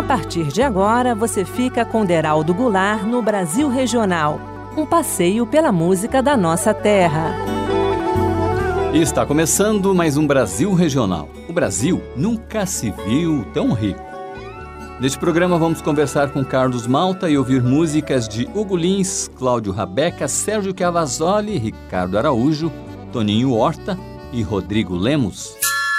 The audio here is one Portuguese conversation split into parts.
A partir de agora, você fica com Deraldo Goulart no Brasil Regional, um passeio pela música da nossa terra. E está começando mais um Brasil Regional. O Brasil nunca se viu tão rico. Neste programa vamos conversar com Carlos Malta e ouvir músicas de Hugo Lins, Cláudio Rabeca, Sérgio Cavazzoli, Ricardo Araújo, Toninho Horta e Rodrigo Lemos.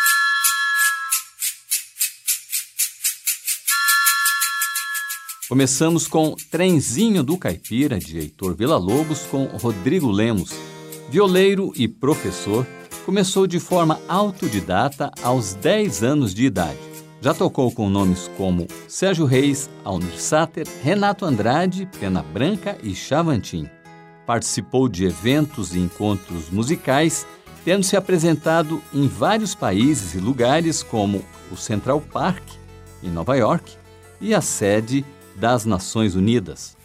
Começamos com Trenzinho do Caipira, de Heitor Villa-Lobos, com Rodrigo Lemos. Violeiro e professor, começou de forma autodidata aos 10 anos de idade. Já tocou com nomes como Sérgio Reis, Almir Sater, Renato Andrade, Pena Branca e Chavantin. Participou de eventos e encontros musicais, tendo se apresentado em vários países e lugares como o Central Park, em Nova York, e a sede das Nações Unidas.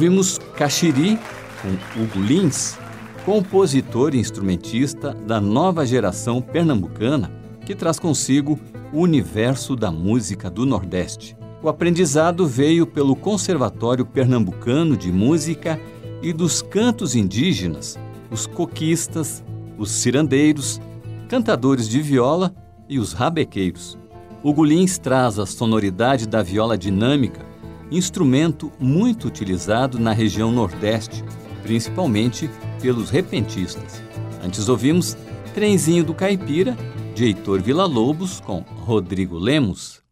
Ouvimos Caxiri, com Hugo Lins, compositor e instrumentista da nova geração pernambucana, que traz consigo o universo da música do Nordeste. O aprendizado veio pelo Conservatório Pernambucano de Música e dos Cantos Indígenas, os coquistas, os cirandeiros, cantadores de viola e os rabequeiros. Hugo Lins traz a sonoridade da viola dinâmica, instrumento muito utilizado na região Nordeste, principalmente pelos repentistas. Antes ouvimos Trenzinho do Caipira, de Heitor Villa-Lobos, com Rodrigo Lemos.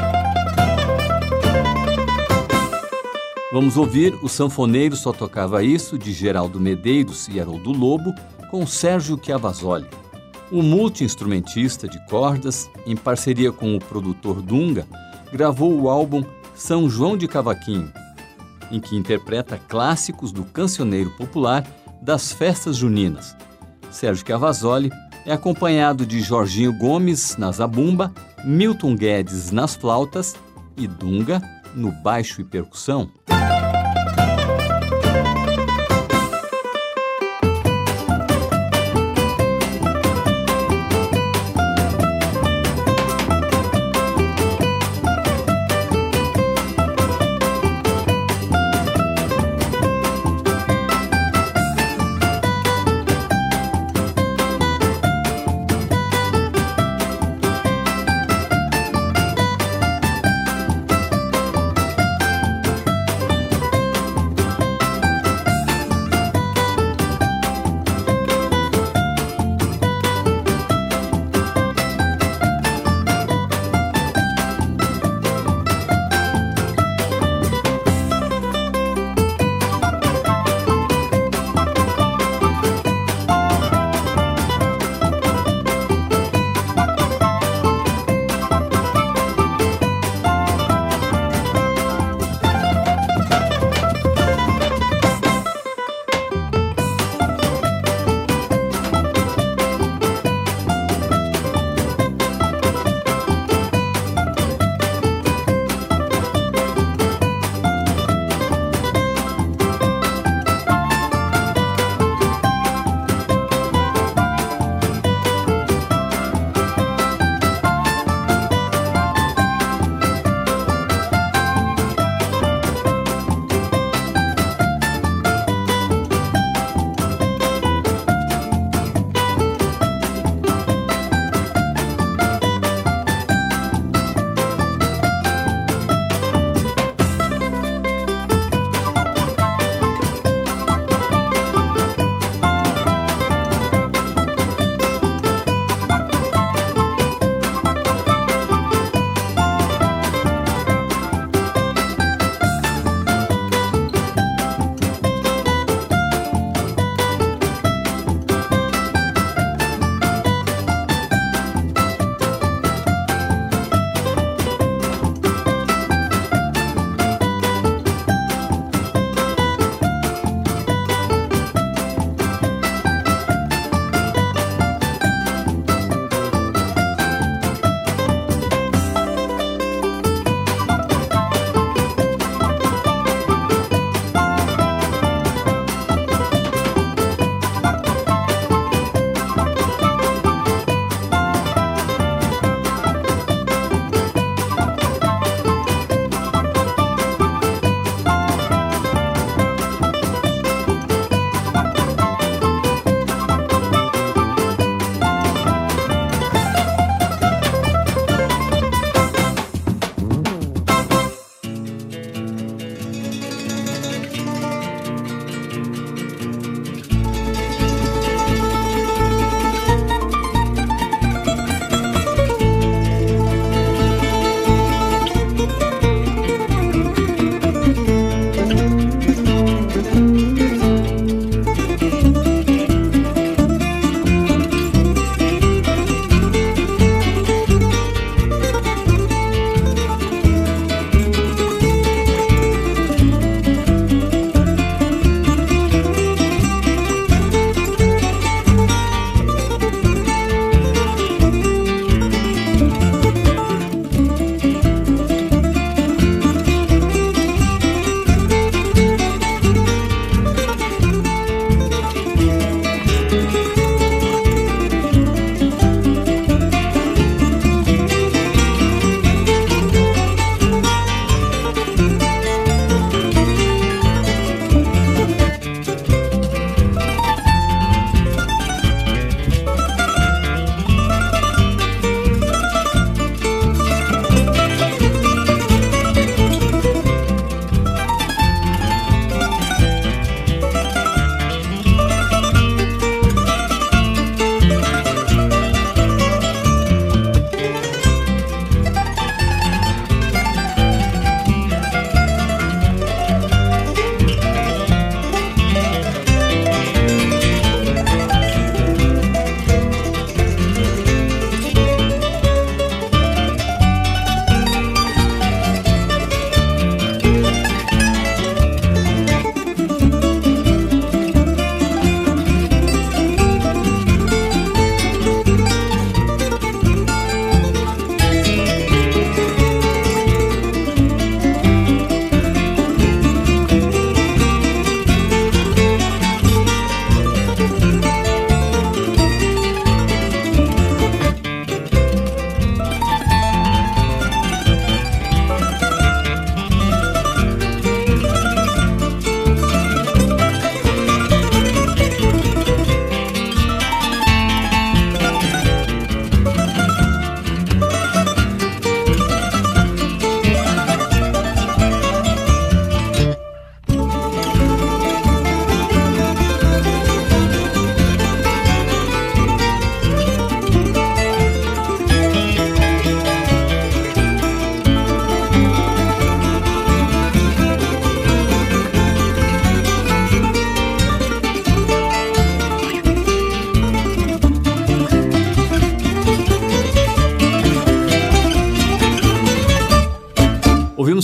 Vamos ouvir O Sanfoneiro Só Tocava Isso, de Geraldo Medeiros e Haroldo Lobo, com Sérgio Chiavasoli. O multi-instrumentista de cordas, em parceria com o produtor Dunga, gravou o álbum São João de Cavaquinho, em que interpreta clássicos do cancioneiro popular das festas juninas. Sérgio Chiavasoli é acompanhado de Jorginho Gomes na zabumba, Milton Guedes nas flautas e Dunga no baixo e percussão.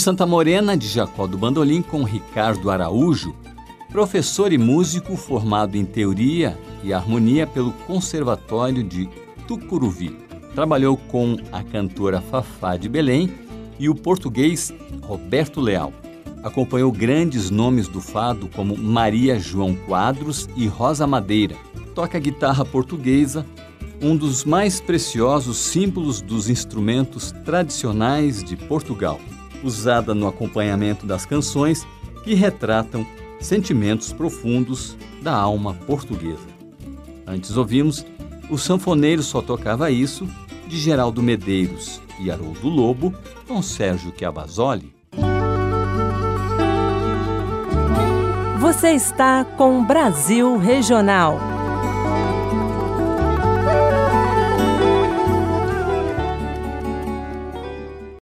Ouvimos Santa Morena, de Jacó do Bandolim, com Ricardo Araújo, professor e músico formado em teoria e harmonia pelo Conservatório de Tucuruvi. Trabalhou com a cantora Fafá de Belém e o português Roberto Leal. Acompanhou grandes nomes do fado como Maria João Quadros e Rosa Madeira. Toca guitarra portuguesa, um dos mais preciosos símbolos dos instrumentos tradicionais de Portugal, usada no acompanhamento das canções que retratam sentimentos profundos da alma portuguesa. Antes ouvimos O Sanfoneiro Só Tocava Isso, de Geraldo Medeiros e Haroldo Lobo, com Sérgio Chiavasoli. Você está com Brasil Regional.